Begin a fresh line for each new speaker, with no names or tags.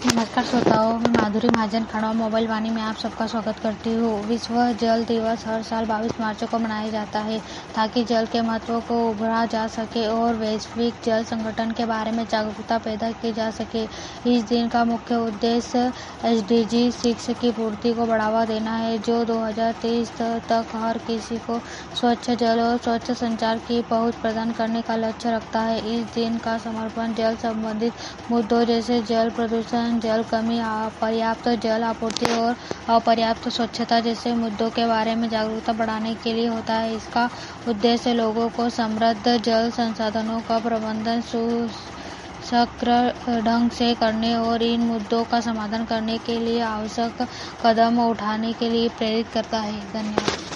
नमस्कार श्रोताओं, मैं माधुरी महाजन खड़वा मोबाइल वाणी में आप सबका स्वागत करती हूँ। विश्व जल दिवस हर साल 22 मार्च को मनाया जाता है ताकि जल के महत्व को उभरा जा सके और वैश्विक जल संगठन के बारे में जागरूकता पैदा की जा सके। इस दिन का मुख्य उद्देश्य SDG 6 की पूर्ति को बढ़ावा देना है, जो 2030 तक हर किसी को स्वच्छ जल और स्वच्छ संचार की पहुँच प्रदान करने का लक्ष्य रखता है। इस दिन का समर्पण जल संबंधित मुद्दों जैसे जल प्रदूषण, जल कमी, अपर्याप्त जल आपूर्ति और अपर्याप्त स्वच्छता जैसे मुद्दों के बारे में जागरूकता बढ़ाने के लिए होता है। इसका उद्देश्य लोगों को समृद्ध जल संसाधनों का प्रबंधन सुसक्रिय ढंग से करने और इन मुद्दों का समाधान करने के लिए आवश्यक कदम उठाने के लिए प्रेरित करता है। धन्यवाद।